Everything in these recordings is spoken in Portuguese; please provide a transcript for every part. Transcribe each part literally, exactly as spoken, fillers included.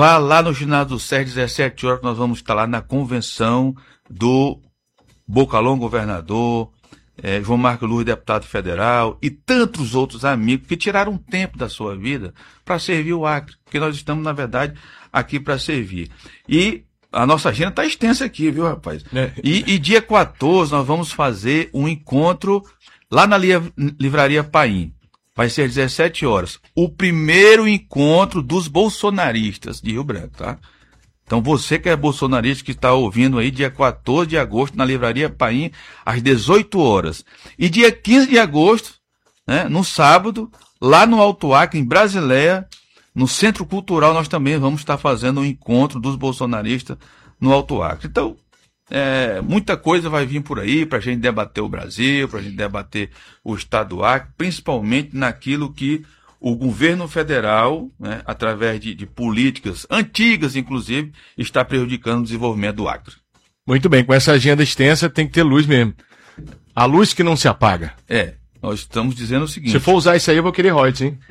vá lá no ginásio do S E R, dezessete horas, nós vamos estar lá na convenção do Bocalhão governador, é, João Marcos Luz, deputado federal, e tantos outros amigos que tiraram tempo da sua vida para servir o Acre, porque nós estamos, na verdade, aqui para servir. E a nossa agenda está extensa aqui, viu, rapaz? É. E, e dia quatorze nós vamos fazer um encontro lá na Livraria Paim. Vai ser às dezessete horas. O primeiro encontro dos bolsonaristas de Rio Branco, tá? Então você que é bolsonarista, que está ouvindo aí, dia quatorze de agosto, na Livraria Paim, às dezoito horas. E dia quinze de agosto, né, no sábado, lá no Alto Acre, em Brasileia, no Centro Cultural, nós também vamos estar fazendo um encontro dos bolsonaristas no Alto Acre. Então, é, muita coisa vai vir por aí para a gente debater o Brasil, para a gente debater o Estado do Acre, principalmente naquilo que o governo federal, né, através de, de políticas antigas, inclusive, está prejudicando o desenvolvimento do Acre. Muito bem, com essa agenda extensa tem que ter luz mesmo. A luz que não se apaga. É, nós estamos dizendo o seguinte... Se for usar isso aí, eu vou querer royalties, hein?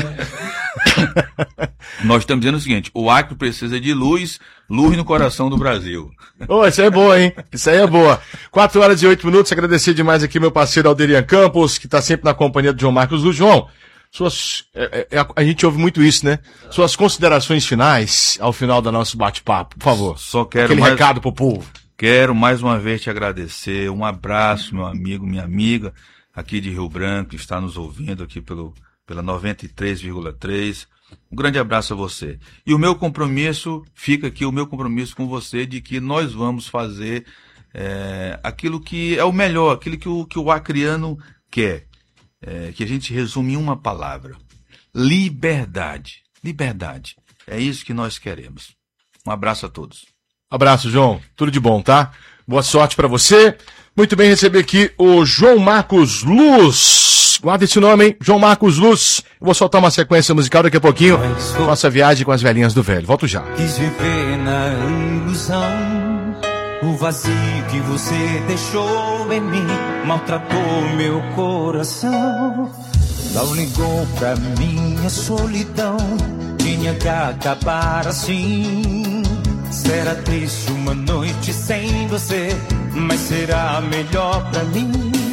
Nós estamos dizendo o seguinte, o Acre precisa de luz, luz no coração do Brasil. Oh, isso aí é boa, hein? Isso aí é boa. quatro horas e oito minutos, agradecer demais aqui meu parceiro Alderian Campos, que está sempre na companhia do João Marcos Luz. João, suas, é, é, a gente ouve muito isso, né? Suas considerações finais ao final do nosso bate-papo, por favor. Só quero aquele mais, recado pro povo. Quero mais uma vez te agradecer, um abraço, meu amigo, minha amiga, aqui de Rio Branco, que está nos ouvindo aqui pelo, pela noventa e três vírgula três. Um grande abraço a você. E o meu compromisso, fica aqui o meu compromisso com você de que nós vamos fazer é, aquilo que é o melhor, aquilo que o, que o acreano quer. É, que a gente resume em uma palavra. Liberdade. Liberdade. É isso que nós queremos. Um abraço a todos. Abraço, João. Tudo de bom, tá? Boa sorte pra você. Muito bem, receber aqui o João Marcos Luz. Guarda esse nome, hein? João Marcos Luz. Eu vou soltar uma sequência musical daqui a pouquinho. Nossa viagem com as velhinhas do velho. Volto já. Quis viver na ilusão. O vazio que você deixou em mim maltratou meu coração. Não ligou pra minha solidão. Tinha que acabar assim. Será triste uma noite sem você, mas será melhor pra mim.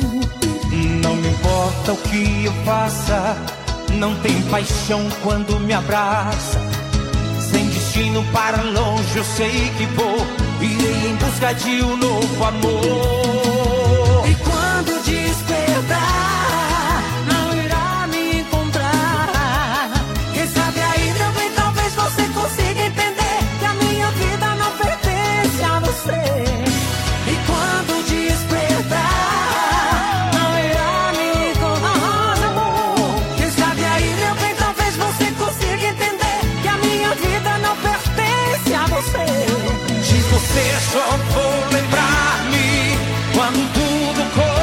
Não me importa o que eu faça, não tem paixão quando me abraça. Sem destino para longe eu sei que vou, irei em busca de um novo amor. E quando despertar, não irá me encontrar. Quem sabe aí, meu bem, talvez você consiga entender que a minha vida não pertence a você. E quando despertar, não irá me encontrar, amor. Quem sabe aí, meu bem, talvez você consiga entender que a minha vida não pertence a você. De você só vou lembrar-me quando tudo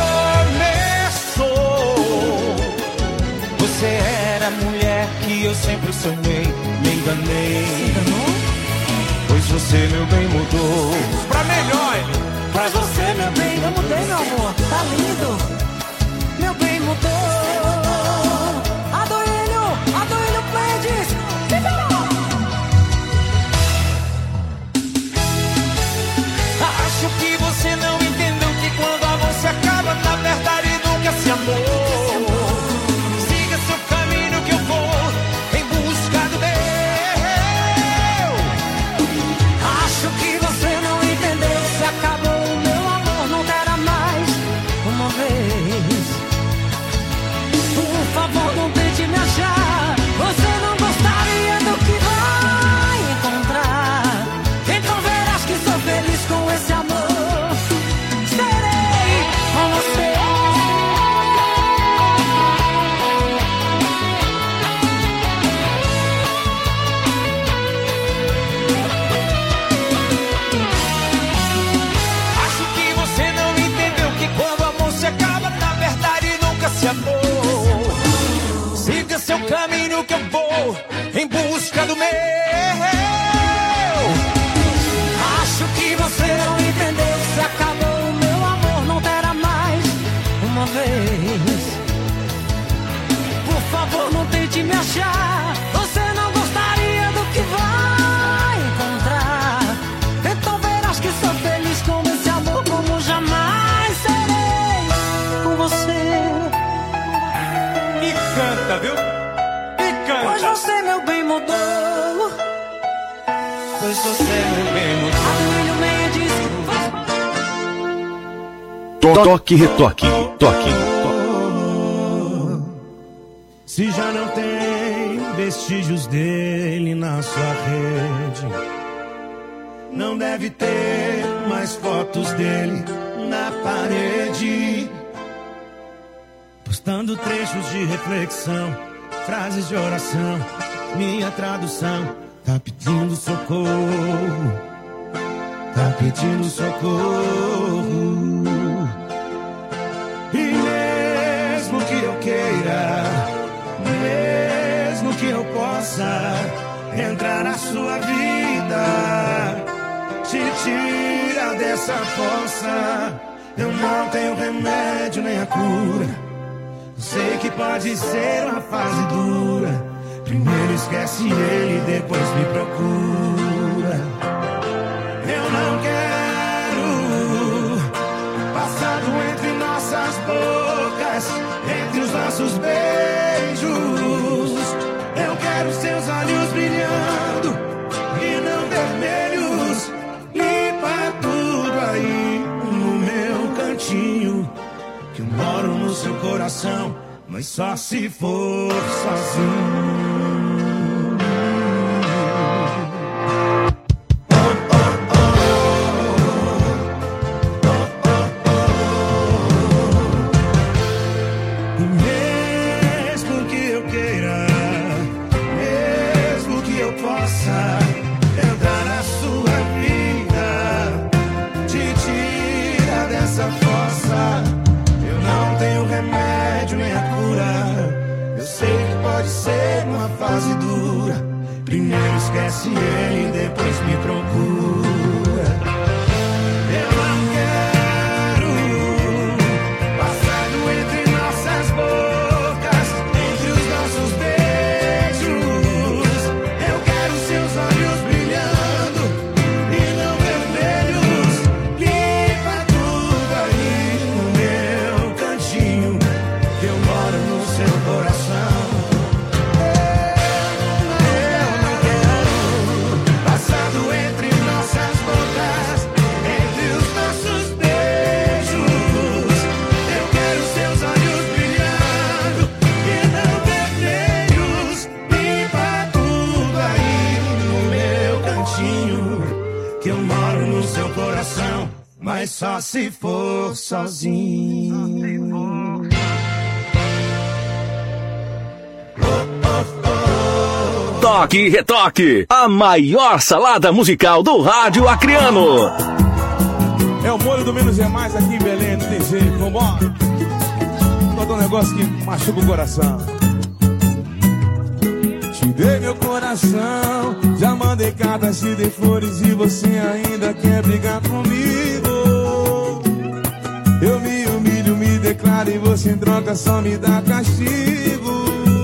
começou. Você era a mulher que eu sempre sonhei, me enganei. Pois você, meu bem, mudou pra melhor. Mas você, meu bem, eu mudei, meu amor. Tá lindo. Meu bem mudou. Adoilho, Adoilho Pledis. Acho que você não entendeu que quando a amor se acaba, na verdade nunca se amou. Siga seu caminho que eu vou em busca do meu. Acho que você não entendeu, se acabou o meu amor, não terá mais uma vez. Por favor, não tente me achar, você não gostaria do que vai encontrar. Então verás que sou feliz com esse amor. Serei com você. Acho que você não entendeu que quando o amor se acaba, na verdade nunca se amou. Siga seu caminho que eu vou em busca do meu. Acho que você não entendeu, se acabou o meu amor, não terá mais uma vez. Por favor, não tente me achar, você não gostaria do que vai pois você é bem mostrado. Toque, retoque, toque. Se já não tem vestígios dele na sua rede, não deve ter mais fotos dele na parede, postando trechos de reflexão, frases de oração. Minha tradução tá pedindo socorro, tá pedindo socorro. E mesmo que eu queira, mesmo que eu possa entrar na sua vida, te tira dessa fossa. Eu não tenho remédio nem a cura. Sei que pode ser uma fase dura. Primeiro esquece ele, depois me procura. Eu não quero passado entre nossas bocas, entre os nossos beijos. Eu quero seus olhos brilhando e não vermelhos. Limpa tudo aí no meu cantinho, que eu moro no seu coração, mas só se for sozinho. Primeiro esquece ele, depois me procura. Eu não quero passado entre nossas bocas, entre os nossos beijos. Eu quero seus olhos brilhando e não vermelhos. Limpa tudo aí no meu cantinho, que eu moro no seu coração. Mas só se for sozinho. Toque e retoque, a maior salada musical do rádio acreano. É o molho do menos é mais aqui em Belém, não tem jeito, vambora. Todo um negócio que machuca o coração. Te dei meu coração, já mandei cartas, te dei flores e você ainda quer brigar comigo. Eu me humilho, me declaro e você em troca só me dá castigo.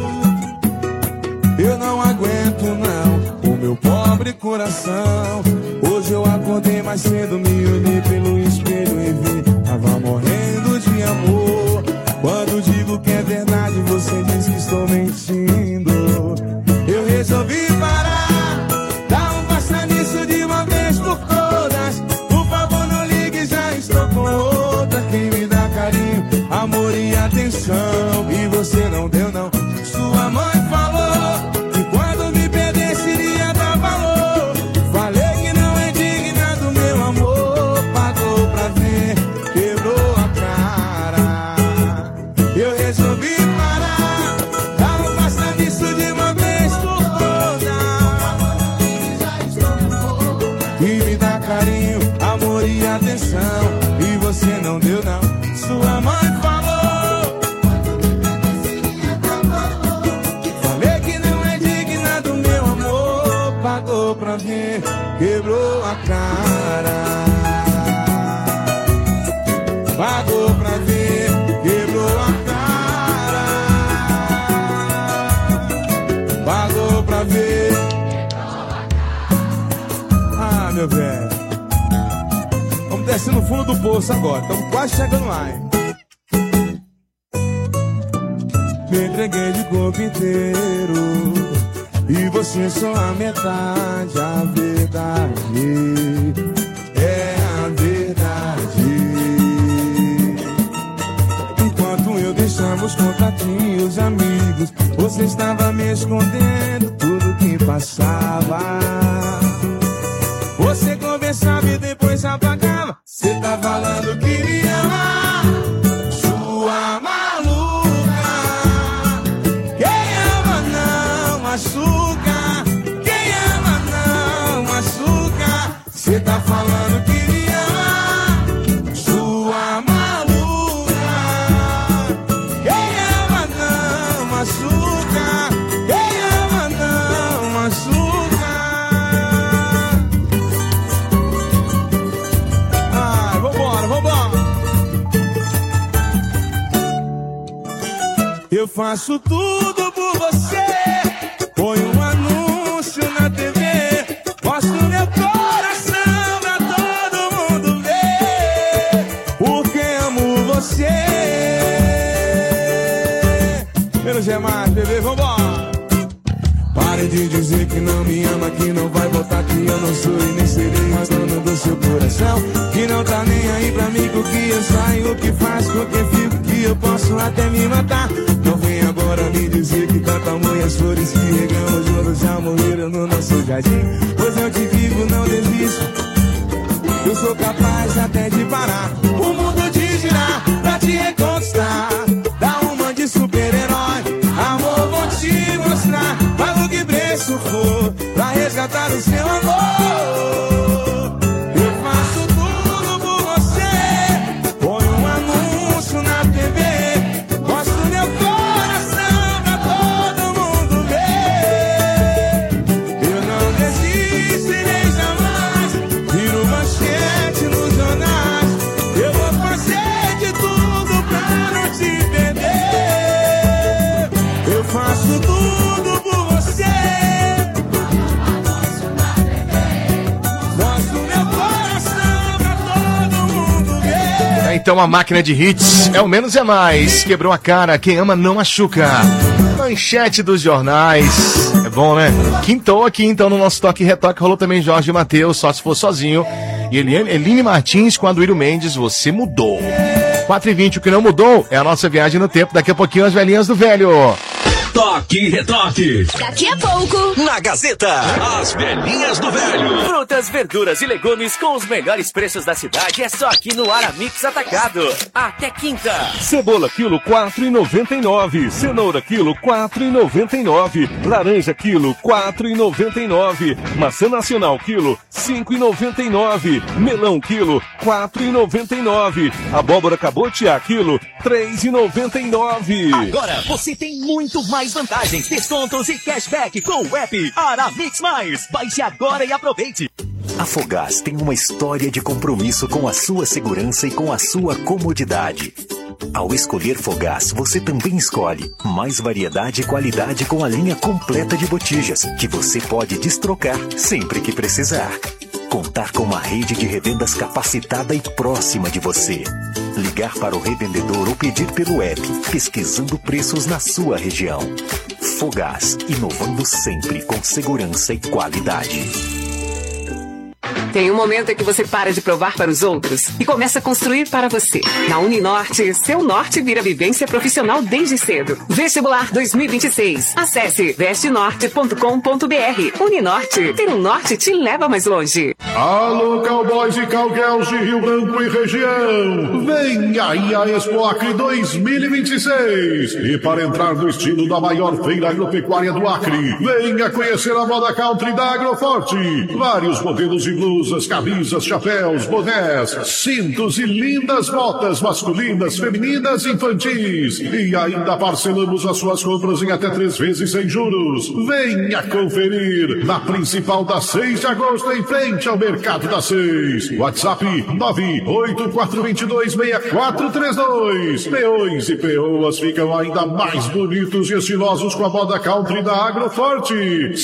Eu não aguento não, o meu pobre coração. Hoje eu acordei mais cedo, me olhei pelo espelho e vi, tava morrendo de amor. Quando digo que é verdade, você diz que estou mentindo. Eu resolvi parar, dar um basta nisso de uma vez por todas. Por favor não ligue, já estou com outra. Quem me dá carinho, amor e atenção, e você não deu não. Sua mãe falou que quando me perdesse iria dar valor. Falei que não é digna do meu amor. Pagou pra ver, quebrou a cara. Eu resolvi parar, dar um basta nisso de uma vez por todas. E me dá carinho, amor e atenção, e você não deu não. Sua mãe falou, falei que não é digna do meu amor. Pagou pra ver, quebrou a cara. Pagou pra ver, quebrou a cara. Pagou pra ver. Ah, meu velho, vamos descer no fundo do poço agora, estamos quase chegando lá, hein? Me entreguei de corpo inteiro, e você só a metade. A verdade é a verdade. Enquanto eu deixava os contatinhos, amigos, você estava me escondendo tudo que passava. Você conversava e depois apagava. Você tá falando que me ama, sua maluca. Quem ama não machuca, quem ama não machuca. Você tá falando que me ama, sua maluca. Quem ama não machuca, quem ama não machuca. Ai, vambora, vambora. Eu faço tudo por você. Põe um anúncio na T V, mostro meu coração pra todo mundo ver, porque amo você. Pelo Gemar, bebê, vambora. Pare de dizer que não me ama, que não vai voltar, que eu não sou e nem serei mais dono do seu coração, que não tá nem aí pra mim com o que eu saio, o que faço, com o que fico, que eu posso até me matar. Não vem agora me dizer que canta amor e as flores que regamos juntos já morreram no nosso jardim. Pois eu te digo, não desisto, eu sou capaz até de parar o mundo de girar pra te reconquistar. Dá uma de super-herói, amor, vou te mostrar. Pago que preço for pra resgatar o seu amor. Eu faço tudo por você. Põe um anúncio na T V, mostro meu coração pra todo mundo ver. Eu não desisto e nem jamais viro manchete nos jornais. Eu vou fazer de tudo pra não te perder. Eu faço tudo por você. Mostro meu coração pra todo mundo ver. É, então a máquina de hits é o menos é mais. Quebrou a cara, quem ama não machuca. Manchete dos jornais. É bom, né? Quintou aqui então no nosso Toque e Retoque. Rolou também Jorge Mateus, Só Se For Sozinho. E Eliane, Eline Martins com Aduílio Mendes, Você Mudou. quatro e vinte, o que não mudou é a nossa viagem no tempo. Daqui a pouquinho as velhinhas do velho. Toque e Retoque. Daqui a pouco, Na Gazeta, as velhinhas do velho. Frutas, verduras e legumes com os melhores preços da cidade é só aqui no Aramix Atacado. Até quinta. Cebola quilo quatro e noventa e nove, cenoura quilo quatro e noventa e nove, laranja quilo quatro e noventa e nove, maçã nacional quilo cinco e noventa e nove, melão quilo quatro e noventa e nove, abóbora cabotiá quilo três e noventa e nove. Agora você tem muito mais vantagens, descontos e cashback com o app Aramix Mais. Baixe agora e aproveite. A Fogás tem uma história de compromisso com a sua segurança e com a sua comodidade. Ao escolher Fogás, você também escolhe mais variedade e qualidade com a linha completa de botijas, que você pode destrocar sempre que precisar. Contar com uma rede de revendas capacitada e próxima de você. Ligar para o revendedor ou pedir pelo app, pesquisando preços na sua região. Fogás, inovando sempre com segurança e qualidade. Tem um momento em que você para de provar para os outros e começa a construir para você. Na Uninorte, seu norte vira vivência profissional desde cedo. Vestibular dois mil e vinte e seis. Acesse veste norte ponto com ponto b r. Uninorte, ter um norte te leva mais longe. Alô, cowboys e cowgirls de Rio Branco e região. Vem aí a Expo Acre dois mil e vinte e seis. E para entrar no estilo da maior feira agropecuária do Acre, venha conhecer a moda country da Agroforte. Vários modelos de blusas, camisas, chapéus, bonés, cintos e lindas botas masculinas, femininas e infantis. E ainda parcelamos as suas compras em até três vezes sem juros. Venha conferir na principal da seis de agosto, em frente ao Mercado da Seis. WhatsApp nove oito quatro dois dois seis quatro três dois. Peões e peoas ficam ainda mais bonitos e estilosos com a moda country da Agroforte.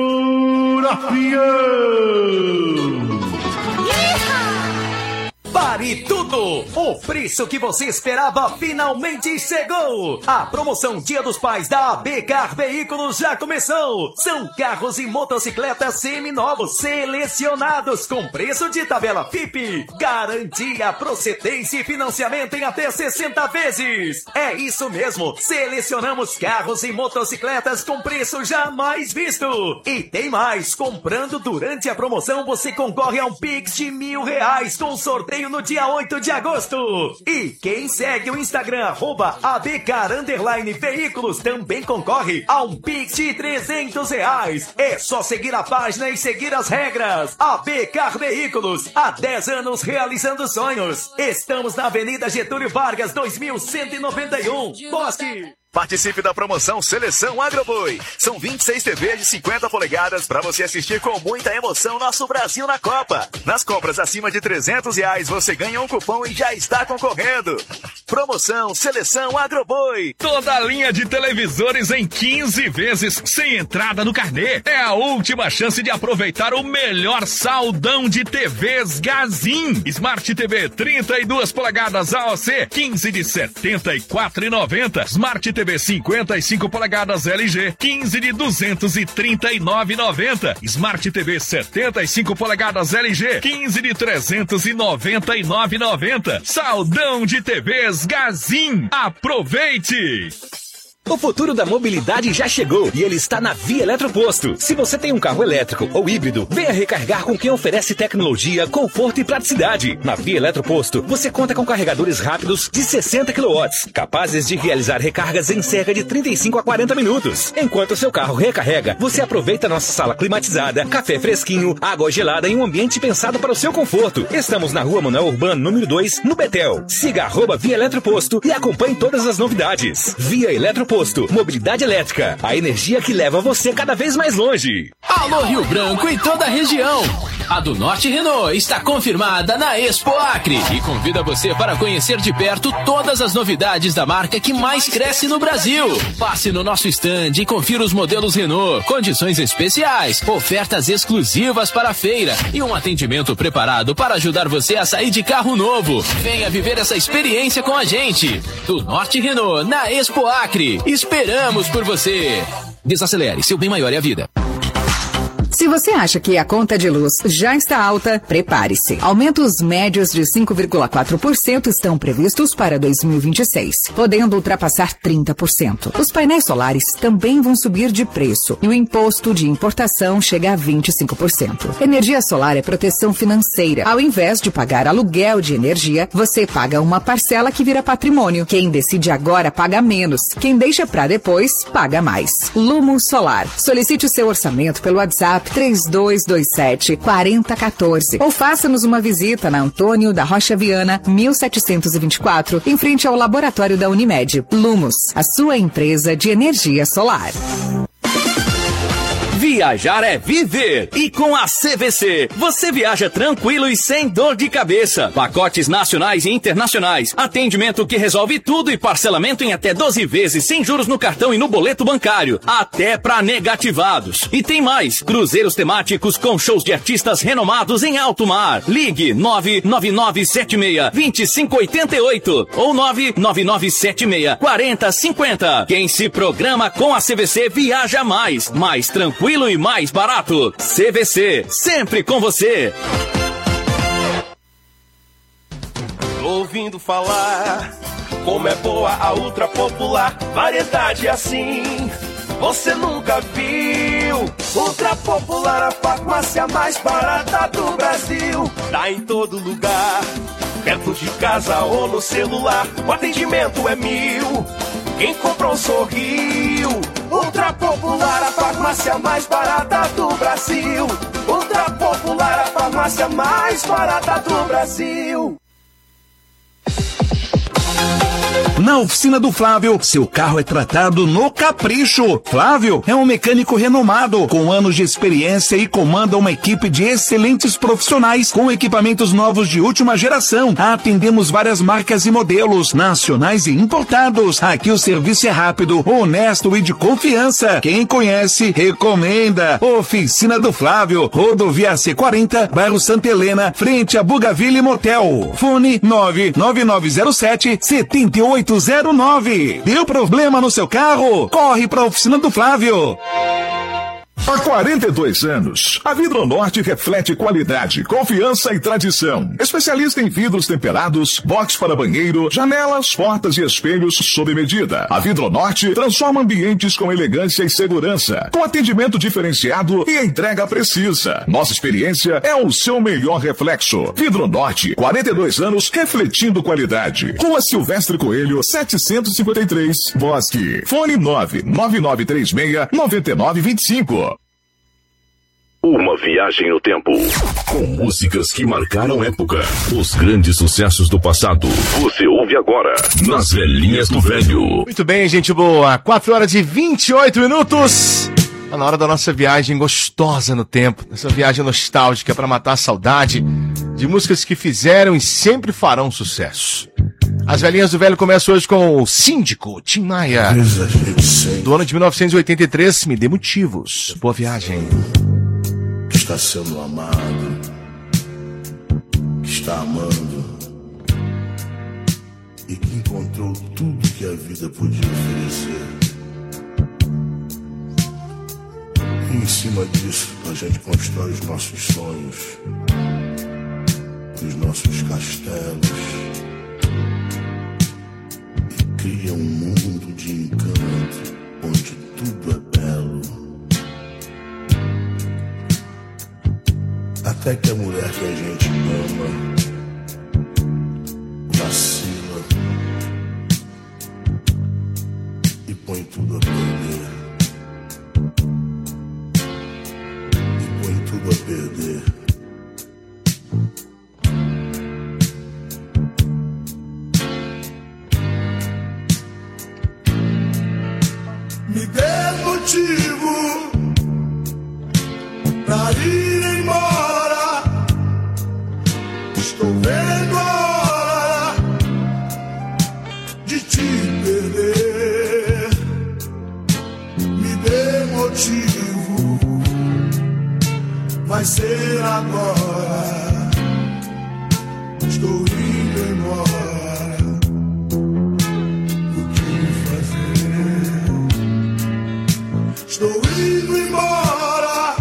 Segura, peão! Pare tudo! O preço que você esperava finalmente chegou! A promoção Dia dos Pais da A B Car Veículos já começou! São carros e motocicletas seminovos selecionados com preço de tabela F I P, garantia, procedência e financiamento em até sessenta vezes! É isso mesmo! Selecionamos carros e motocicletas com preço jamais visto! E tem mais! Comprando durante a promoção você concorre a um Pix de mil reais com sorteio no dia oito de agosto. E quem segue o Instagram arroba abcar underline veículos também concorre a um Pix de trezentos reais. É só seguir a página e seguir as regras. Abcar Veículos, há dez anos realizando sonhos. Estamos na Avenida Getúlio Vargas, dois mil cento e noventa e um, Bosque. Participe da promoção Seleção Agroboi. São vinte e seis T Vs de cinquenta polegadas para você assistir com muita emoção nosso Brasil na Copa. Nas compras acima de trezentos reais você ganha um cupom e já está concorrendo. Promoção Seleção Agroboi. Toda a linha de televisores em quinze vezes sem entrada no carnê. É a última chance de aproveitar o melhor saldão de T Vs Gazin. Smart T V trinta e duas polegadas A O C, quinze de setenta e quatro reais e noventa centavos. Smart T V T V cinquenta e cinco polegadas L G, quinze de duzentos e trinta e nove reais e noventa centavos. Smart T V setenta e cinco polegadas L G, quinze de trezentos e noventa e nove reais e noventa centavos. Saldão de T Vs Gazin. Aproveite! O futuro da mobilidade já chegou e ele está na Via Eletroposto. Se você tem um carro elétrico ou híbrido, venha recarregar com quem oferece tecnologia, conforto e praticidade. Na Via Eletroposto, você conta com carregadores rápidos de sessenta quilowatts, capazes de realizar recargas em cerca de trinta e cinco a quarenta minutos. Enquanto seu carro recarrega, você aproveita nossa sala climatizada, café fresquinho, água gelada em um ambiente pensado para o seu conforto. Estamos na Rua Manuel Urbano, número dois, no Betel. Siga arroba Via Eletroposto e acompanhe todas as novidades. Via Eletroposto. Mobilidade elétrica, a energia que leva você cada vez mais longe. Alô Rio Branco e toda a região. A do Norte Renault está confirmada na Expo Acre e convida você para conhecer de perto todas as novidades da marca que mais cresce no Brasil. Passe no nosso stand e confira os modelos Renault, condições especiais, ofertas exclusivas para a feira e um atendimento preparado para ajudar você a sair de carro novo. Venha viver essa experiência com a gente. Do Norte Renault na Expo Acre. Esperamos por você. Desacelere, seu bem maior é a vida. Se você acha que a conta de luz já está alta, prepare-se. Aumentos médios de cinco vírgula quatro por cento estão previstos para dois mil e vinte e seis, podendo ultrapassar trinta por cento. Os painéis solares também vão subir de preço e o imposto de importação chega a vinte e cinco por cento. Energia solar é proteção financeira. Ao invés de pagar aluguel de energia, você paga uma parcela que vira patrimônio. Quem decide agora paga menos. Quem deixa para depois, paga mais. Lumo Solar. Solicite o seu orçamento pelo WhatsApp três dois dois sete, quatro zero um quatro ou faça-nos uma visita na Antônio da Rocha Viana, mil setecentos e vinte e quatro, em frente ao laboratório da Unimed. Lumos, a sua empresa de energia solar. Viajar é viver. E com a C V C, você viaja tranquilo e sem dor de cabeça. Pacotes nacionais e internacionais. Atendimento que resolve tudo e parcelamento em até doze vezes sem juros no cartão e no boleto bancário. Até para negativados. E tem mais. Cruzeiros temáticos com shows de artistas renomados em alto mar. Ligue nove nove nove sete seis, dois cinco oito oito ou nove nove nove sete seis, quatro zero cinco zero. Quem se programa com a C V C viaja mais. Mais tranquilo e mais barato. C V C, sempre com você. Tô ouvindo falar como é boa a ultra popular, variedade assim você nunca viu. Ultra popular, a farmácia mais barata do Brasil. Tá em todo lugar, perto de casa ou no celular. O atendimento é mil, quem comprou sorriu. Ultra popular, a farmácia mais barata do Brasil. Ultra popular, a farmácia mais barata do Brasil. Na oficina do Flávio, seu carro é tratado no capricho. Flávio é um mecânico renomado, com anos de experiência e comanda uma equipe de excelentes profissionais com equipamentos novos de última geração. Atendemos várias marcas e modelos, nacionais e importados. Aqui o serviço é rápido, honesto e de confiança. Quem conhece, recomenda. Oficina do Flávio, Rodovia C quarenta, bairro Santa Helena, frente a Bugaville Motel. Fone nove nove nove zero sete sete oito zero nove. Deu problema no seu carro? Corre para a Oficina do Flávio. Há quarenta e dois anos, a Vidronorte reflete qualidade, confiança e tradição. Especialista em vidros temperados, box para banheiro, janelas, portas e espelhos sob medida. A Vidronorte transforma ambientes com elegância e segurança, com atendimento diferenciado e entrega precisa. Nossa experiência é o seu melhor reflexo. Vidronorte, quarenta e dois anos refletindo qualidade. Rua Silvestre Coelho, setecentos e cinquenta e três, Bosque. Fone nove nove nove três seis nove nove dois cinco. Uma viagem no tempo, com músicas que marcaram época, os grandes sucessos do passado. Você ouve agora, nas velhinhas do velho. Muito bem, gente boa. quatro horas e vinte e oito minutos. Tá na hora da nossa viagem gostosa no tempo. Essa viagem nostálgica para matar a saudade de músicas que fizeram e sempre farão sucesso. As velhinhas do velho começam hoje com o Síndico, Tim Maia. Do ano de mil novecentos e oitenta e três, Me Dê Motivos. Boa viagem. Que está sendo amado, que está amando e que encontrou tudo que a vida podia oferecer. E em cima disso a gente constrói os nossos sonhos, os nossos castelos e cria um mundo de encanto onde tudo é belo. Até que a mulher que a gente ama vacila e põe tudo a perder. E põe tudo a perder. Me dê motivo pra ir embora. Estou vendo a hora de te perder. Me dê motivo, vai ser agora. Estou indo embora. O que fazer? Estou indo embora.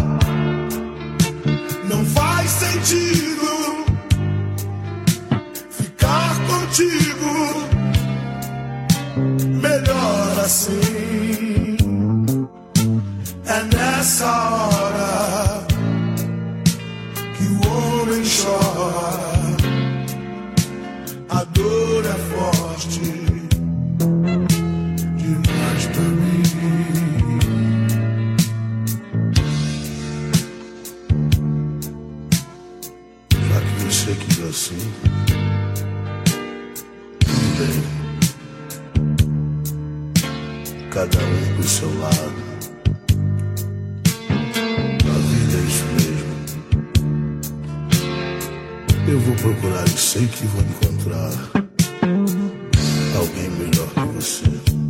Não faz sentido contigo, melhor assim. É nessa hora que o homem chora. A dor é forte demais pra mim. Já que você quis assim, cada um pro seu lado. A vida é isso mesmo. Eu vou procurar e sei que vou encontrar alguém melhor que você.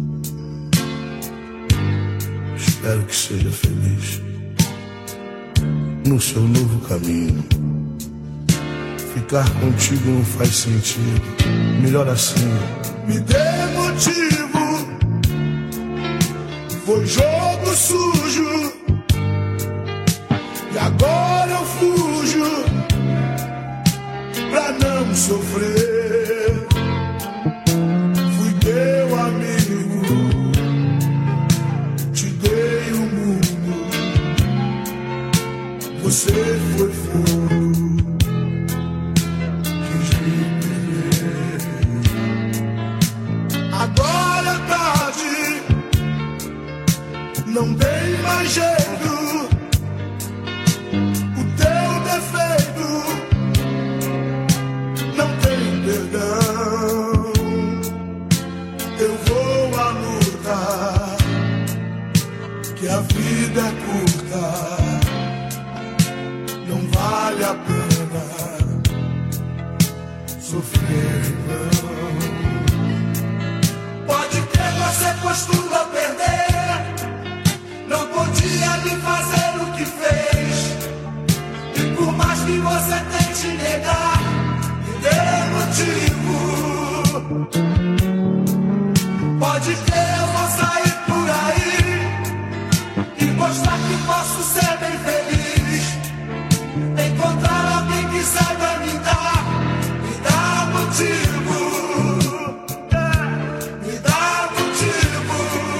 Espero que seja feliz no seu novo caminho. Ficar contigo não faz sentido. Melhor assim. Me dê motivo. Foi jogo sujo e agora eu fujo pra não sofrer. Fui teu amigo, te dei o mundo. Você foi fogo. Agora é tarde, não tem mais jeito. O teu defeito não tem perdão. vale a pena sofrer, não. Pode ter, você costuma perder. Não podia me fazer o que fez. E por mais que você tente negar, me dê motivo. Pode ter, eu vou sair por aí e mostrar que posso ser bem feliz. Encontrar alguém que saiba me dar, me dá motivo. Me dá motivo.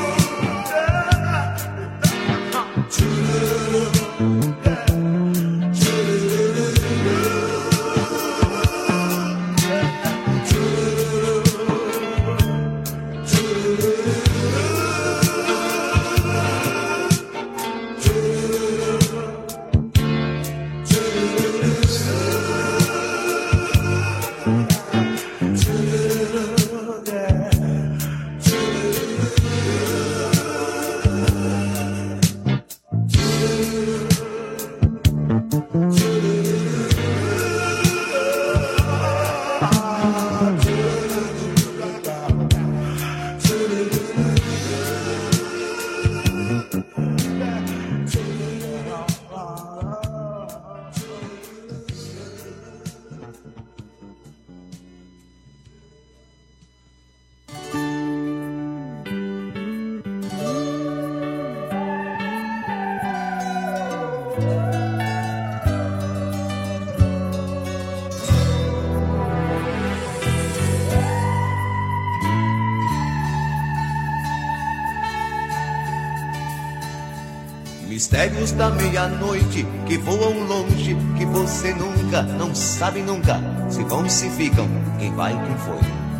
Mistérios da meia-noite que voam longe, que você nunca, não sabe nunca, se vão, se ficam, quem vai, quem foi.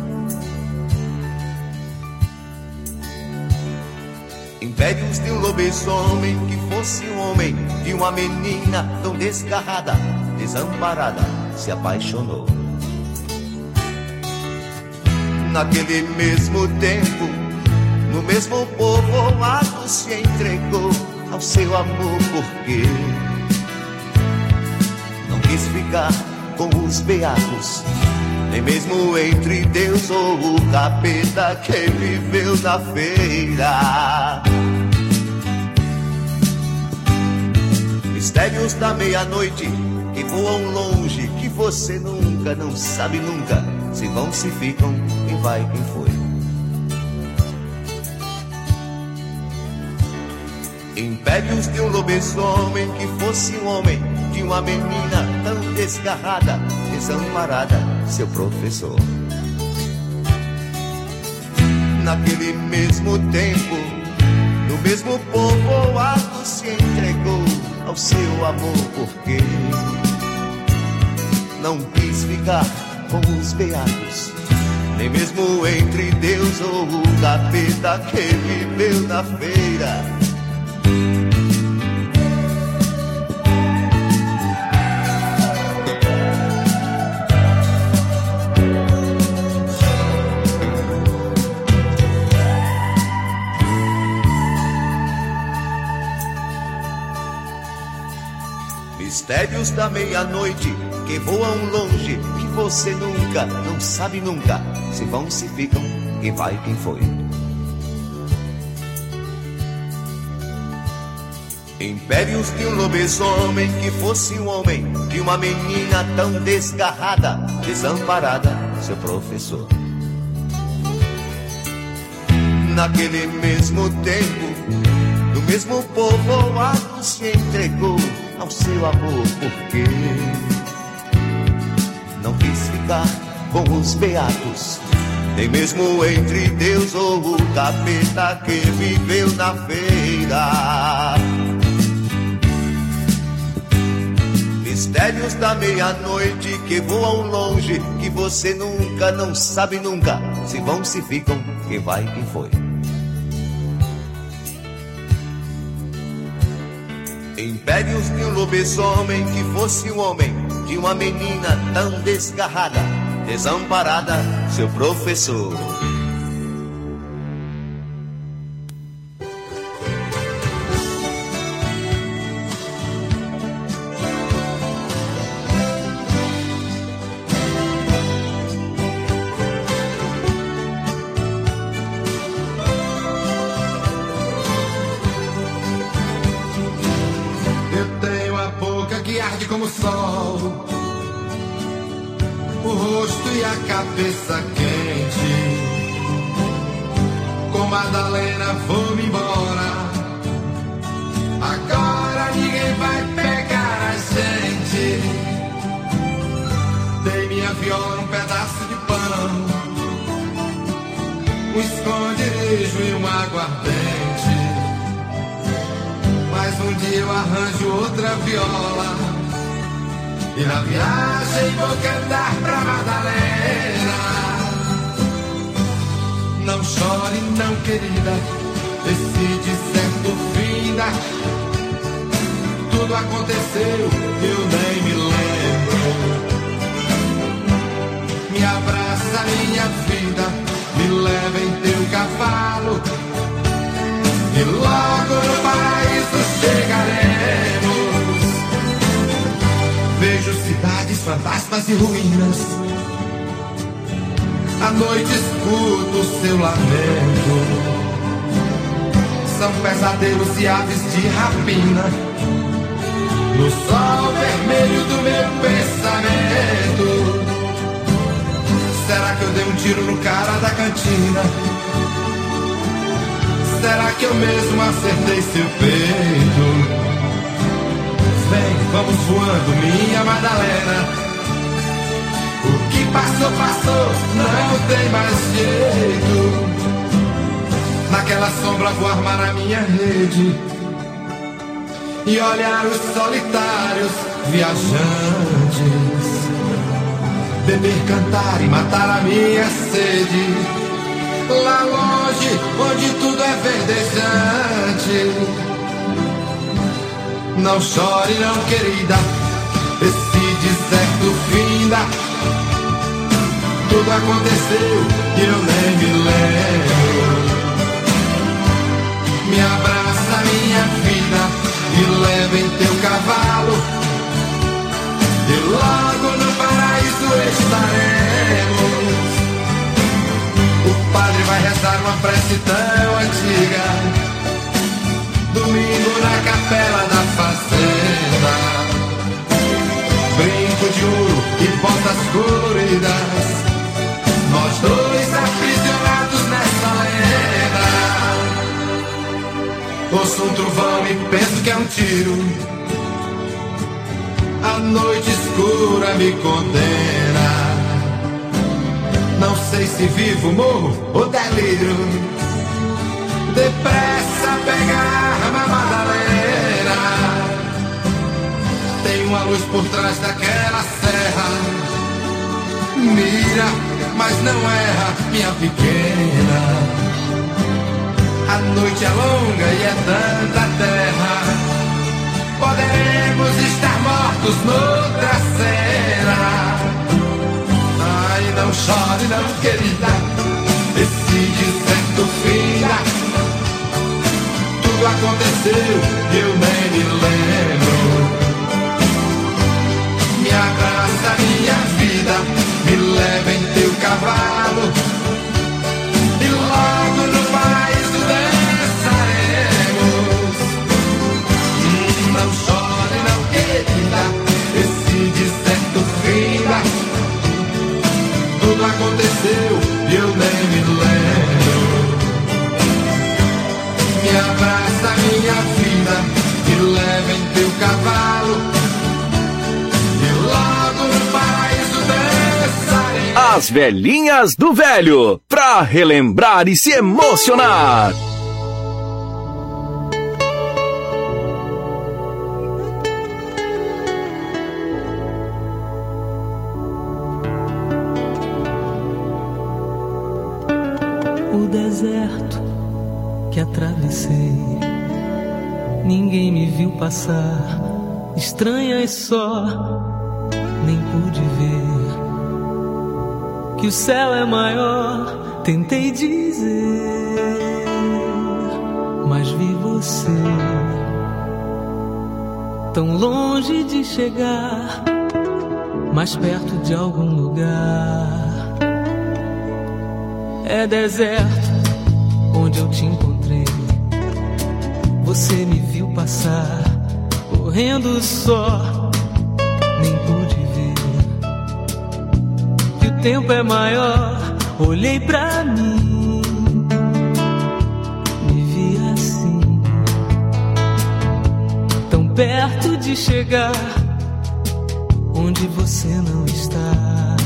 Impérios de um lobisomem que fosse um homem, de uma menina tão desgarrada, desamparada, se apaixonou. Naquele mesmo tempo, no mesmo povoado se entregou ao seu amor, porque não quis ficar com os beatos, nem mesmo entre Deus ou o capeta que viveu na feira. Mistérios da meia-noite que voam longe, que você nunca, não sabe nunca, se vão, se ficam, quem vai, quem foi. Impérios de um lobisomem que fosse um homem, de uma menina tão desgarrada, desamparada, seu professor. Naquele mesmo tempo, no mesmo povoado se entregou ao seu amor, porque não quis ficar com os beatos, nem mesmo entre Deus ou o capeta que viveu na feira. Mistérios da meia-noite que voam longe, que você nunca, não sabe nunca, se vão, se ficam, quem vai, quem foi. Impérios de um lobisomem que fosse um homem, de uma menina tão desgarrada, desamparada, seu professor. Naquele mesmo tempo, no mesmo povoado se entregou ao seu amor, porque não quis ficar com os beatos, nem mesmo entre Deus ou o capeta que viveu na feira. Mistérios da meia-noite que voam longe, que você nunca, não sabe nunca, se vão, se ficam, quem vai, quem foi. Impérios de um lobisomem que fosse um homem, de uma menina tão desgarrada, desamparada, seu professor. arde como o sol, o rosto e a cabeça quente. Com Madalena vou-me embora, agora ninguém vai pegar a gente. Dei minha viola um pedaço de pão, um esconderijo e um aguardente. Mas um dia eu arranjo outra viola e na viagem vou cantar pra Madalena. Não chore não, querida, esse deserto finda. Tudo aconteceu, eu nem me lembro. Me abraça minha vida, me leva em teu cavalo e logo no paraíso chegaremos. Vejo cidades, fantasmas e ruínas, à noite escuto o seu lamento. São pesadelos e aves de rapina no sol vermelho do meu pensamento. Será que eu dei um tiro no cara da cantina? Será que eu mesmo acertei seu peito? Vem, vamos voando, minha Madalena. O que passou, passou, não tem mais jeito. Naquela sombra vou armar a minha rede e olhar os solitários viajantes, beber, cantar e matar a minha sede. Lá longe, onde tudo é verdejante. Não chore não, querida, esse deserto finda. Tudo aconteceu e eu nem me lembro. Me abraça minha vida, me leva em teu cavalo e logo no paraíso estaremos. O padre vai rezar uma prece tão antiga, domingo na capela da fazenda. Brinco de ouro e botas coloridas, nós dois aprisionados nessa lenda. Ouço um trovão e penso que é um tiro, a noite escura me condena. Não sei se vivo, morro ou delírio. Depressa pega a arma, Madalena. Tem uma luz por trás daquela serra. Mira, mas não erra, minha pequena. A noite é longa e é tanta terra. Poderemos estar mortos noutra cena. Ai, não chore não, querida, esse deserto finda. Tudo aconteceu e eu nem me lembro. Me abraça minha vida, me leva em teu cavalo e logo no paraíso dançaremos. Hum, não chore não, querida, esse deserto finda. Tudo aconteceu e eu nem me lembro. Me abraça minha vida, me leva em teu cavalo e logo no paraíso dançaremos. As velhinhas do velho, pra relembrar e se emocionar. O deserto que atravessei, ninguém me viu passar, estranhas só, nem pude ver que o céu é maior. Tentei dizer, mas vi você tão longe de chegar, mais perto de algum lugar. É deserto onde eu te encontrei, você me viu passar, correndo só, tempo é maior. Olhei pra mim, me vi assim, tão perto de chegar onde você não está.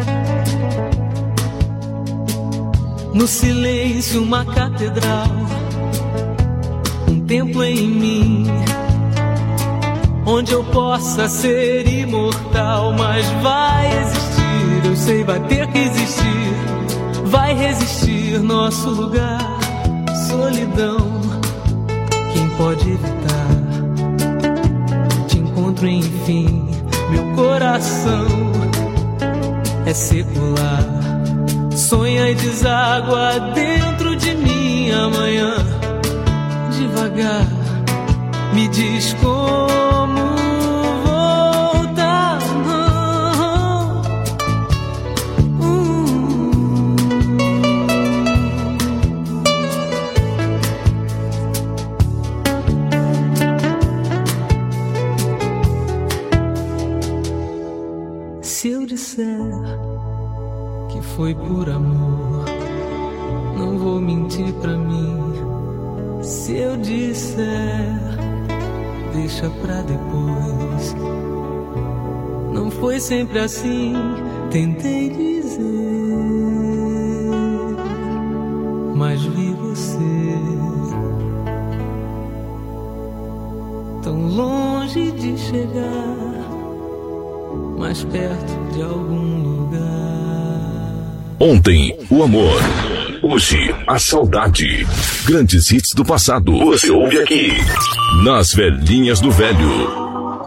No silêncio uma catedral, um templo em mim, onde eu possa ser imortal. Mas vai existir, eu sei, vai ter que existir, vai resistir nosso lugar. Solidão, quem pode evitar? Te encontro enfim, meu coração é secular. Sonha e deságua dentro de mim amanhã. Devagar, me diz como voltar. Hum. Se eu disser que foi por amor, não vou mentir pra mim. Se eu disser, deixa pra depois. Não foi sempre assim, tentei dizer, mas vi você tão longe de chegar, mais perto de algum lugar. Ontem, o amor. Hoje, a saudade. Grandes hits do passado. Você ouve aqui. Nas Velhinhas do Velho.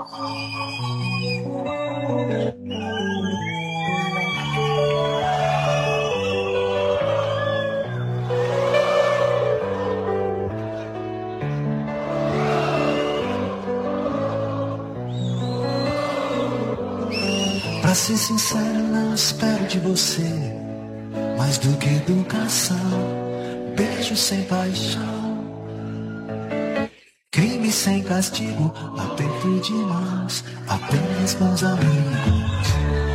Pra ser sincero, não espero de você mais do que educação, beijo sem paixão, crime sem castigo, aperto de mãos, apenas bons amigos.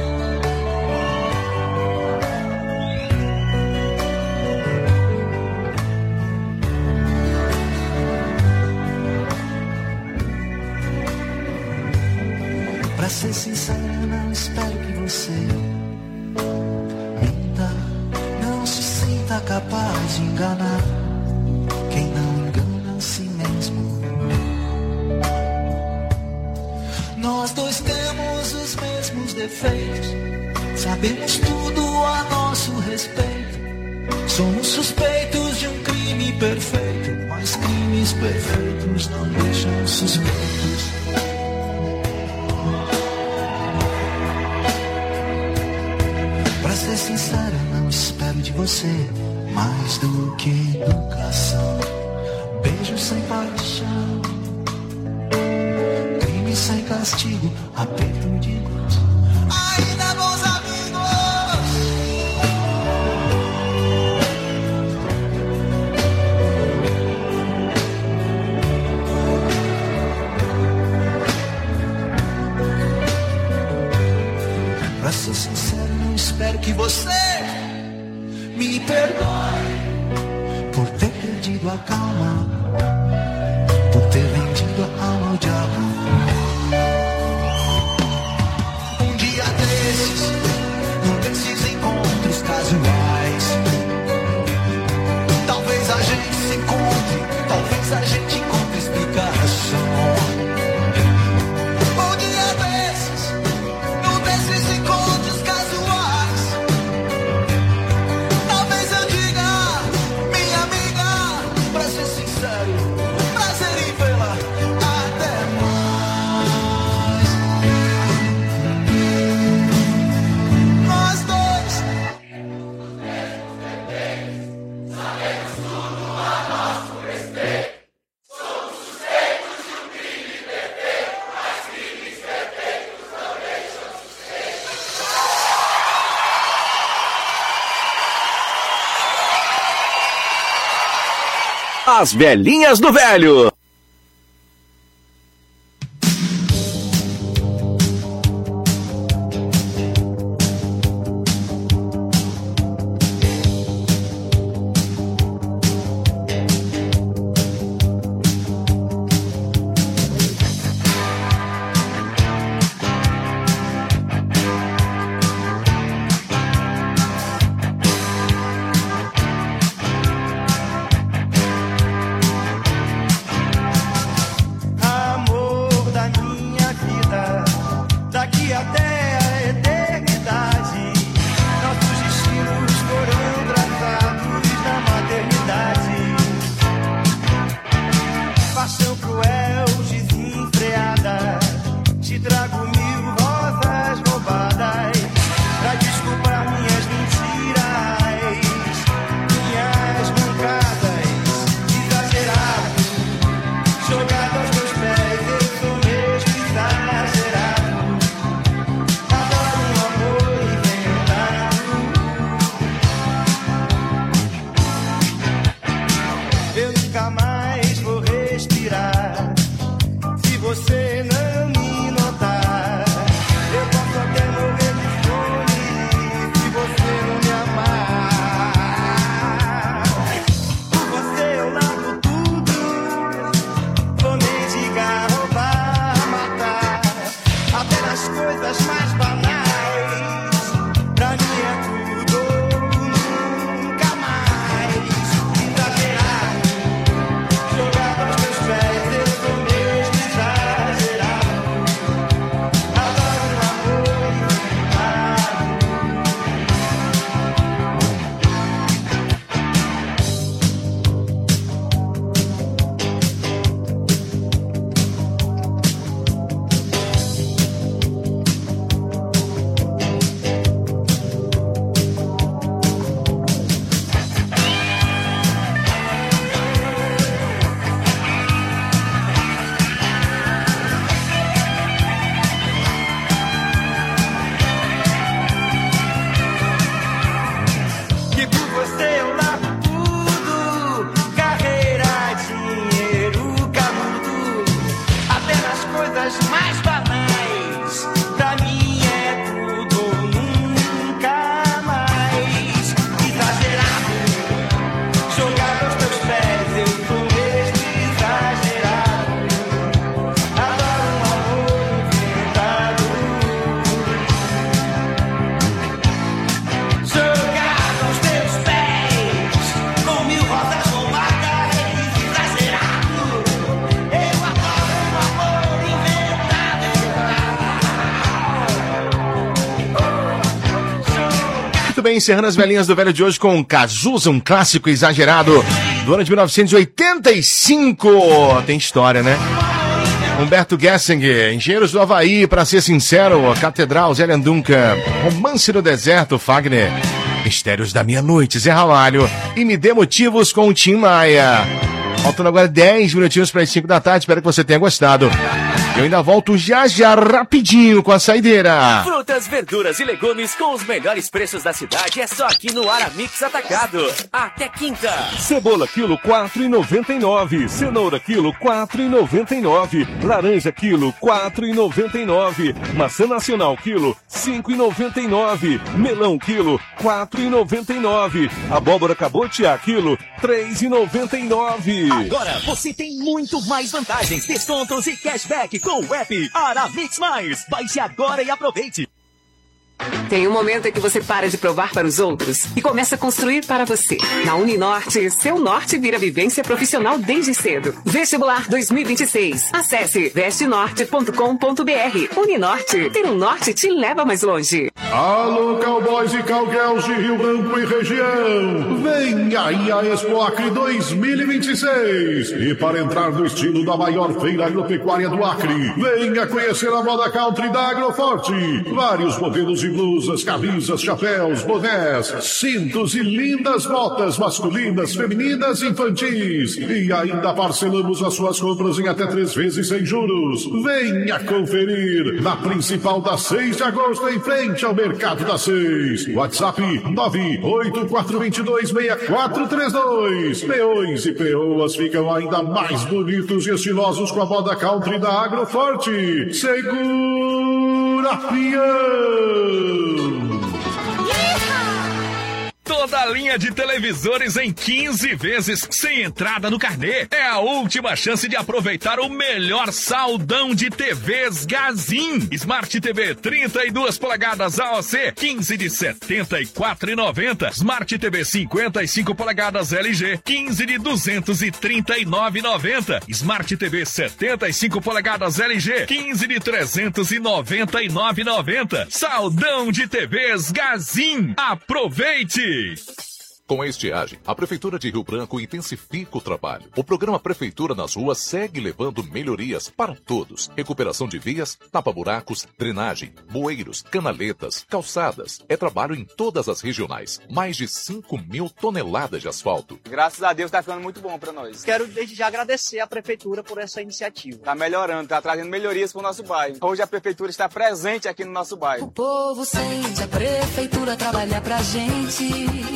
Pra ser sincero, não espero que você capaz de enganar quem não engana a si mesmo. Nós dois temos os mesmos defeitos, sabemos tudo a nosso respeito. Somos suspeitos de um crime perfeito, mas crimes perfeitos não deixam suspeitos. Pra ser sincero, não espero de você mais do que educação, beijo sem paixão, crime sem castigo, aperto de mãos, ainda bons amigos. Pra ser sincero, não espero que você me perdoe por ter perdido a calma, por ter vendido a alma ao diabo. Um dia desses, num desses encontros casuais, talvez a gente se encontre, talvez a gente encontre explicação. Um dia desses, num desses encontros casuais, As Velhinhas do Velho. daqui até a eternidade. Nossos destinos foram traçados na maternidade. Paixão cruel, desenfreada. Te trago mil rosas roubadas pra desculpar minhas mentiras, minhas mancadas, exagerado, jogado aos teus pés. Eu sou mesmo exagerado. Adoro um amor inventado. Eu nunca mais vou respirar se você não me notar. Eu posso até morrer de fome se você não me amar. Por você eu largo tudo, vou mendigar, roubar, matar, até nas coisas mais banais. Pra mim é tudo ou nunca mais. Exagerado, jogado aos meus pés. Eu sou mesmo exagerado. Adoro um amor inventado. Que por você eu largo tudo, carreira, dinheiro, canudo, até nas coisas mais banais. Pra mim é tudo ou nunca mais. Exagerado, jogado aos teus pés. Eu sou mesmo exagerado. Adoro um amor inventado. Jogado aos teus pés, com mil rosas roubadas, exagerado. Eu adoro um amor inventado. Muito bem, encerrando as velhinhas do velho de hoje com Cazuza, um clássico exagerado do ano de mil novecentos e oitenta e cinco. Tem história, né? Humberto Gessinger, Engenheiros do Havaí, Pra Ser Sincero, Catedral, Zélia Duncan, Romance no Deserto, Fagner, Mistérios da Meia-Noite, Zé Ramalho e Me Dê Motivos com o Tim Maia. Faltando agora dez minutinhos para as cinco da tarde, espero que você tenha gostado. Eu ainda volto já já rapidinho com a saideira. Frutas, verduras e legumes com os melhores preços da cidade é só aqui no Aramix Atacado. Até quinta. Cebola quilo quatro e noventa e nove, cenoura quilo quatro e noventa e nove, laranja quilo quatro e noventa e nove, maçã nacional quilo cinco e noventa e nove, melão quilo quatro e noventa e nove, abóbora cabotiá quilo três e noventa e nove. Agora você tem muito mais vantagens, descontos e cashback com o app Aramix Mais. Baixe agora e aproveite. Tem um momento em que você para de provar para os outros e começa a construir para você. Na Uninorte, seu norte vira vivência profissional desde cedo. Vestibular dois mil e vinte e seis. Acesse veste norte ponto com ponto br. Uninorte, ter um norte te leva mais longe. Alô, cowboys e cowgirls de Rio Branco e região. Vem aí a Expo Acre dois mil e vinte e seis. E para entrar no estilo da maior feira agropecuária do Acre, venha conhecer a moda country da Agroforte. Vários modelos de blusas, camisas, chapéus, bonés, cintos e lindas botas masculinas, femininas e infantis. E ainda parcelamos as suas compras em até três vezes sem juros. Venha conferir na principal da seis de agosto, em frente ao Mercado da Seis. WhatsApp nove oito quatro dois, seis quatro três dois. Peões e peoas ficam ainda mais bonitos e estilosos com a moda country da Agroforte. Segura, peão! toda a linha de televisores em quinze vezes sem entrada no carnê. É a última chance de aproveitar o melhor saldão de T Vs Gazin. Smart T V trinta e duas polegadas A O C, quinze de setenta e quatro reais e noventa centavos. Smart T V cinquenta e cinco polegadas L G, quinze de duzentos e trinta e nove reais e noventa centavos. Smart T V setenta e cinco polegadas L G, quinze de trezentos e noventa e nove reais e noventa centavos. Saldão de T Vs Gazin. Aproveite! Com a estiagem, a Prefeitura de Rio Branco intensifica o trabalho. O programa Prefeitura nas Ruas segue levando melhorias para todos. Recuperação de vias, tapa-buracos, drenagem, bueiros, canaletas, calçadas. É trabalho em todas as regionais. Mais de cinco mil toneladas de asfalto. Graças a Deus está ficando muito bom para nós. Quero desde já agradecer à Prefeitura por essa iniciativa. Está melhorando, está trazendo melhorias para o nosso bairro. Hoje a Prefeitura está presente aqui no nosso bairro. O povo sente a Prefeitura trabalhar pra gente.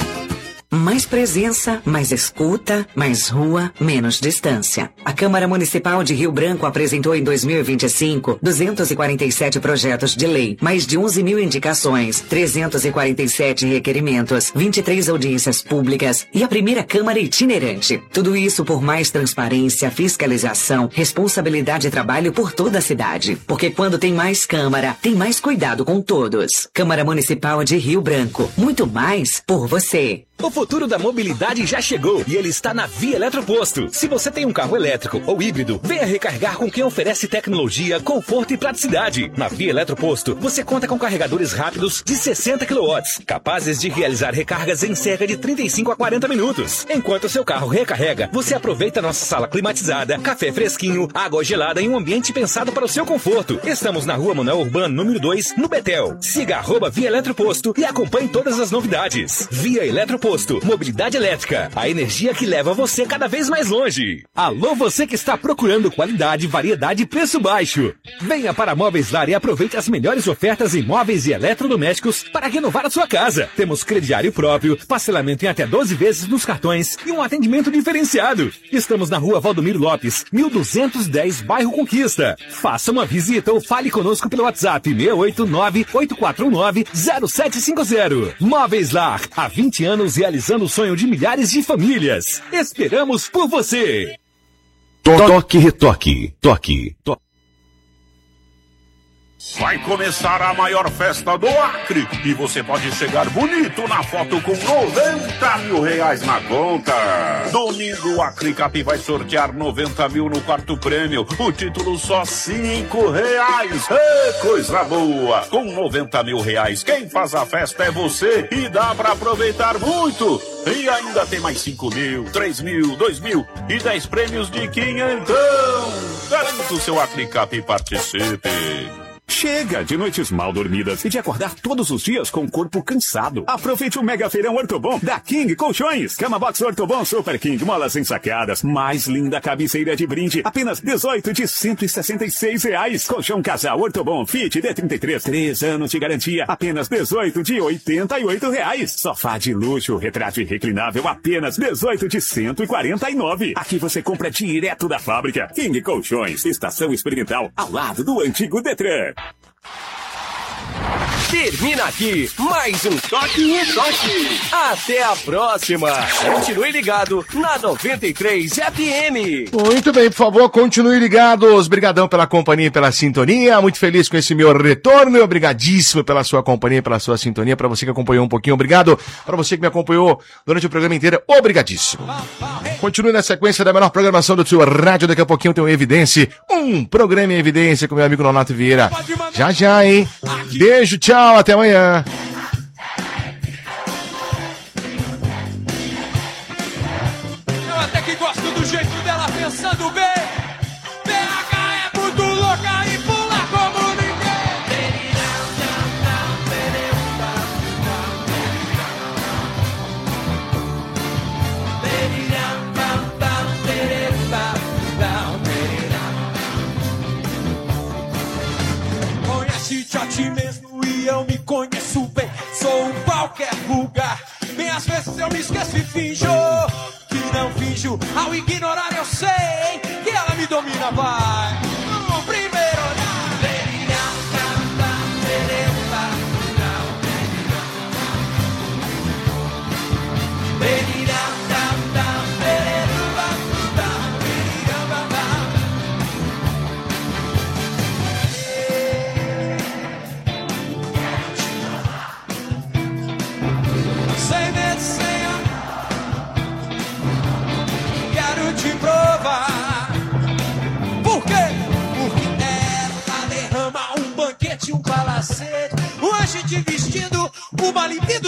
Mais presença, mais escuta, mais rua, menos distância. A Câmara Municipal de Rio Branco apresentou em dois mil e vinte e cinco duzentos e quarenta e sete projetos de lei, mais de onze mil indicações, trezentos e quarenta e sete requerimentos, vinte e três audiências públicas e a primeira Câmara itinerante. Tudo isso por mais transparência, fiscalização, responsabilidade e trabalho por toda a cidade. Porque quando tem mais Câmara, tem mais cuidado com todos. Câmara Municipal de Rio Branco. Muito mais por você. O futuro da mobilidade já chegou e ele está na Via Eletroposto. Se você tem um carro elétrico ou híbrido, venha recarregar com quem oferece tecnologia, conforto e praticidade. Na Via Eletroposto, você conta com carregadores rápidos de sessenta quilowatts, capazes de realizar recargas em cerca de trinta e cinco a quarenta minutos. Enquanto seu carro recarrega, você aproveita nossa sala climatizada, café fresquinho, água gelada em um ambiente pensado para o seu conforto. Estamos na Rua Manuel Urbano, número dois, no Betel. Siga arroba Via Eletroposto e acompanhe todas as novidades. Via Eletroposto. Mobilidade elétrica, a energia que leva você cada vez mais longe. Alô, você que está procurando qualidade, variedade e preço baixo. Venha para Móveis Lar e aproveite as melhores ofertas em móveis e eletrodomésticos para renovar a sua casa. Temos crediário próprio, parcelamento em até doze vezes nos cartões e um atendimento diferenciado. Estamos na Rua Valdomiro Lopes, mil duzentos e dez, bairro Conquista. Faça uma visita ou fale conosco pelo WhatsApp seis oito nove, oito quatro nove, zero sete cinco zero. Móveis Lar, há vinte anos realizando o sonho de milhares de famílias. Esperamos por você. Toque, retoque, toque, toque. Vai começar a maior festa do Acre e você pode chegar bonito na foto com noventa mil reais na conta. Domingo o Acre Cap vai sortear noventa mil no quarto prêmio. O título só cinco reais. É coisa boa. Com noventa mil reais, quem faz a festa é você e dá pra aproveitar muito. E ainda tem mais cinco mil, três mil, dois mil e dez prêmios de quinhentão. Garanta o seu Acre Cap e participe. Chega de noites mal dormidas e de acordar todos os dias com o corpo cansado. Aproveite o mega feirão Ortobon da King Colchões. Cama Box Ortobon Super King, molas ensaqueadas. Mais linda cabeceira de brinde. Apenas dezoito de cento e sessenta e seis reais. Colchão Casal Ortobon Fit D trinta e três. três anos de garantia. Apenas dezoito de oitenta e oito reais. Sofá de luxo, retrátil e reclinável. Apenas dezoito de cento e quarenta e nove. Aqui você compra direto da fábrica. King Colchões, estação experimental ao lado do antigo Detran. Termina aqui mais um Toque e Toque. Até a próxima. Continue ligado na noventa e três F M. Muito bem, por favor, continue ligados. Obrigadão pela companhia e pela sintonia. Muito feliz com esse meu retorno e obrigadíssimo pela sua companhia e pela sua sintonia. Para você que acompanhou um pouquinho, obrigado. Para você que me acompanhou durante o programa inteiro, obrigadíssimo. Continue na sequência da melhor programação do seu rádio. Daqui a pouquinho tem o Evidência, um programa em evidência com meu amigo Nonato Vieira. Já, já, hein? Beijo, tchau. Até amanhã. Eu até que gosto do jeito dela pensando bem. B H é muito louca e pula como ninguém. Conhece-te a ti mesmo e eu me conheço bem. Sou um qualquer lugar. Bem, às vezes eu me esqueço e finjo que não finjo. Ao ignorar eu sei que ela me domina, vai. No primeiro olhar.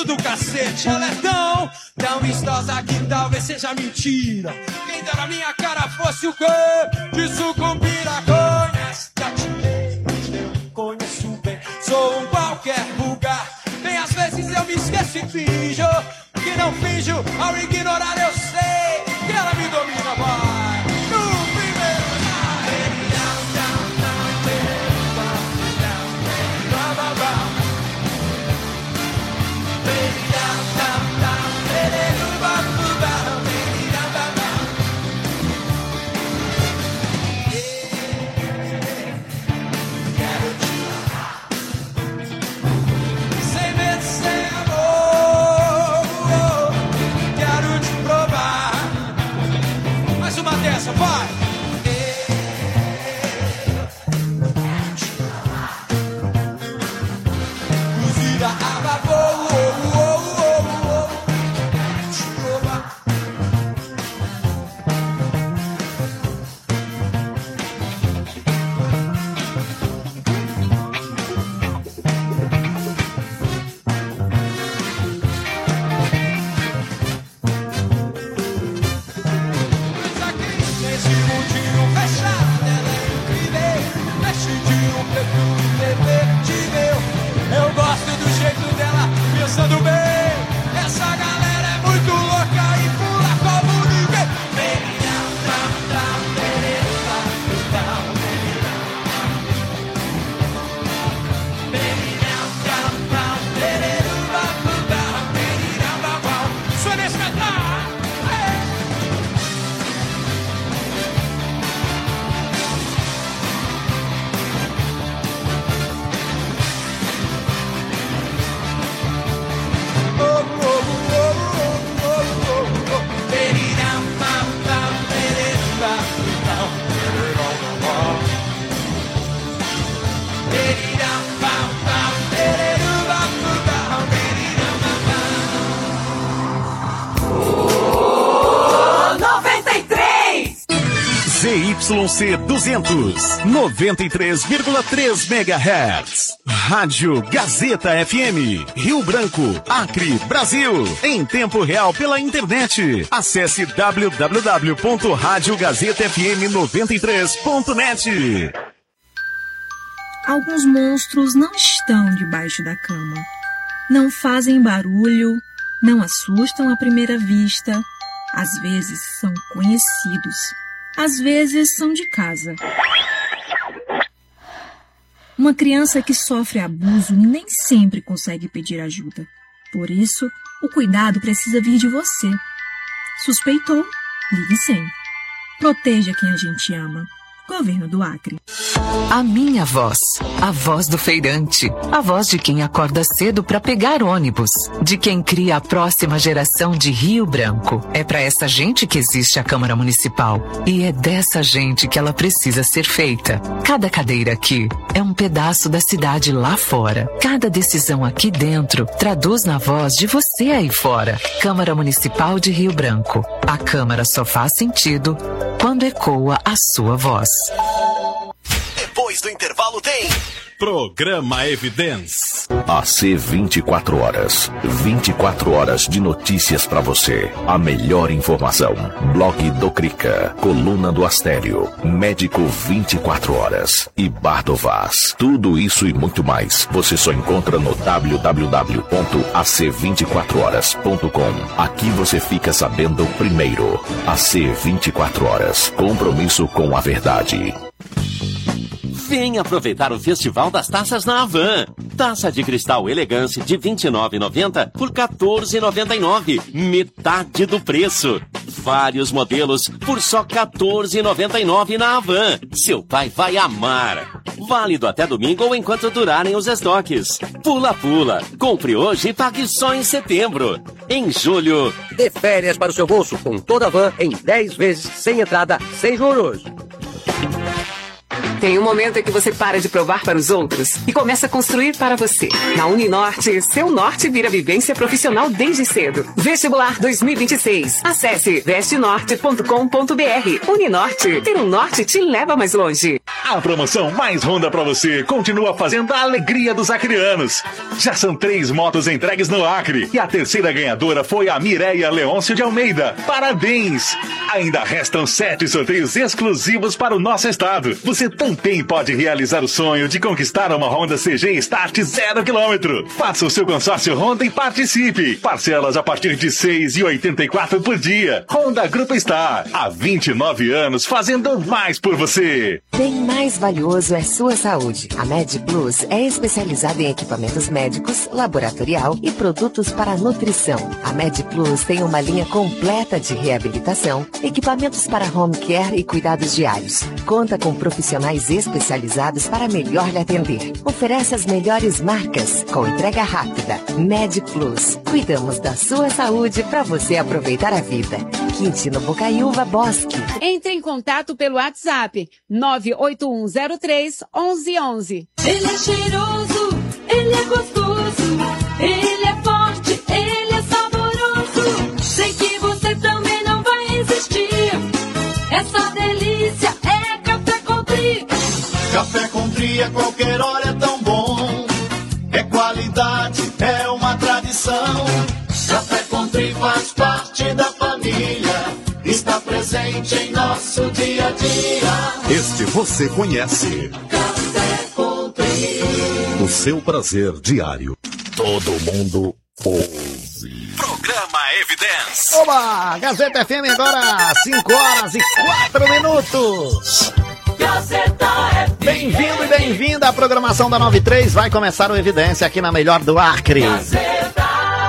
do cacete. Ela é tão, tão vistosa que talvez seja mentira. Quem dera minha cara fosse o quê? De sucumbira. Conhece, já te vejo, eu conheço bem. Sou um qualquer lugar. Bem, às vezes eu me esqueço e finjo que não finjo. Ao ignorar eu sei que ela me domina, vai. No primeiro vai! Cozida a vapor, oh, oh, oh, oh. Eu gosto do jeito dela, pensando bem. Essa galera é muito louca e pula como ninguém. Suena esse cantar. Z Y C duzentos, noventa e três vírgula três megahertz. Rádio Gazeta F M, Rio Branco, Acre, Brasil. Em tempo real pela internet. Acesse w w w ponto rádio gazeta f m noventa e três ponto net. Alguns monstros não estão debaixo da cama. Não fazem barulho, não assustam à primeira vista. Às vezes são conhecidos. Às vezes são de casa. Uma criança que sofre abuso nem sempre consegue pedir ajuda. Por isso, o cuidado precisa vir de você. Suspeitou? Ligue cem. Proteja quem a gente ama. Governo do Acre. A minha voz, a voz do feirante, a voz de quem acorda cedo para pegar ônibus, de quem cria a próxima geração de Rio Branco. É para essa gente que existe a Câmara Municipal e é dessa gente que ela precisa ser feita. Cada cadeira aqui é um pedaço da cidade lá fora. Cada decisão aqui dentro traduz na voz de você aí fora. Câmara Municipal de Rio Branco. A Câmara só faz sentido quando ecoa a sua voz. Depois do intervalo tem Programa Evidence. A C vinte e quatro horas. vinte e quatro horas de notícias pra você. A melhor informação. Blog do Crica. Coluna do Astério. Médico vinte e quatro horas. E Bar do Vaz. Tudo isso e muito mais você só encontra no w w w ponto a c vinte e quatro horas ponto com. Aqui você fica sabendo primeiro. A C vinte e quatro horas. Compromisso com a verdade. Vem aproveitar o Festival das Taças na Havan. Taça de cristal elegante de vinte e nove reais e noventa centavos por quatorze reais e noventa e nove centavos. Metade do preço. Vários modelos por só quatorze reais e noventa e nove centavos na Havan. Seu pai vai amar. Válido até domingo ou enquanto durarem os estoques. Pula Pula. Compre hoje e pague só em setembro. Em julho... Dê férias para o seu bolso com toda a Havan em dez vezes sem entrada, sem juros. Tem um momento em que você para de provar para os outros e começa a construir para você. Na Uninorte, seu norte vira vivência profissional desde cedo. Vestibular dois mil e vinte e seis. Acesse veste norte ponto com ponto b r. Uninorte, ter um norte te leva mais longe. A promoção Mais Honda pra você continua fazendo a alegria dos acrianos. Já são três motos entregues no Acre e a terceira ganhadora foi a Mireia Leôncio de Almeida. Parabéns! Ainda restam sete sorteios exclusivos para o nosso estado. Você também pode realizar o sonho de conquistar uma Honda C G Start zero quilômetro. Faça o seu consórcio Honda e participe. Parcelas a partir de seis reais e oitenta e quatro centavos por dia. Honda Grupo Star, há vinte e nove anos fazendo mais por você. Bem mais valioso é sua saúde. A Med Plus é especializada em equipamentos médicos, laboratorial e produtos para nutrição. A Med Plus tem uma linha completa de reabilitação, equipamentos para home care e cuidados diários. Conta com profissionais especializados para melhor lhe atender. Oferece as melhores marcas com entrega rápida. Med Plus. Cuidamos da sua saúde para você aproveitar a vida. Quintino Bocaiúva Bosque. Entre em contato pelo WhatsApp nove oito um zero três onze onze. Ele é cheiroso, ele é gostoso, ele é forte, ele é saboroso. Sei que você também não vai resistir. Essa delícia é Café Country. Café Country a qualquer hora é tão bom. É qualidade, é uma tradição. Café Country faz parte da família. Está presente em nosso dia a dia. Este você conhece. Café Country. O seu prazer diário. Todo mundo ouve. Programa Evidence. Oba! Gazeta F M agora, cinco horas e quatro minutos. Gazeta F M. Bem-vindo e bem-vinda à programação da noventa e três. Vai começar o Evidência aqui na melhor do Acre. Gazeta.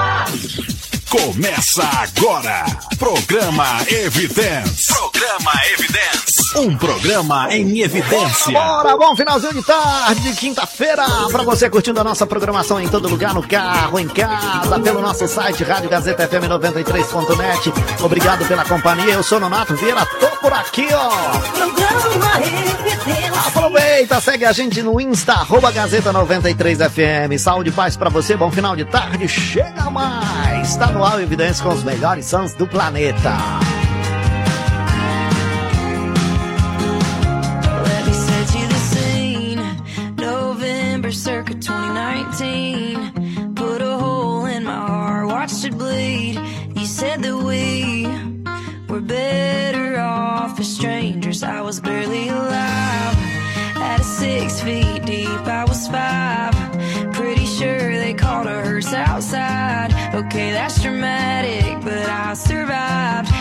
Começa agora. Programa Evidence. Programa Evidence. Um programa em evidência. Bora, bom finalzinho de tarde, de quinta-feira, pra você curtindo a nossa programação em todo lugar, no carro, em casa, pelo nosso site rádio gazeta f m noventa e três ponto net. Obrigado pela companhia, eu sou Nonato Vieira, tô por aqui, ó. Programa Evidência. Aproveita, segue a gente no Insta, arroba Gazeta noventa e três F M. Saúde e paz pra você, bom final de tarde, chega mais. Tá no ar o Evidência com os melhores sons do planeta. Circa twenty nineteen, put a hole in my heart, watched it bleed. You said that we were better off as strangers. I was barely alive, at a six feet deep, I was five. Pretty sure they called a hearse outside. Okay, that's dramatic, but I survived.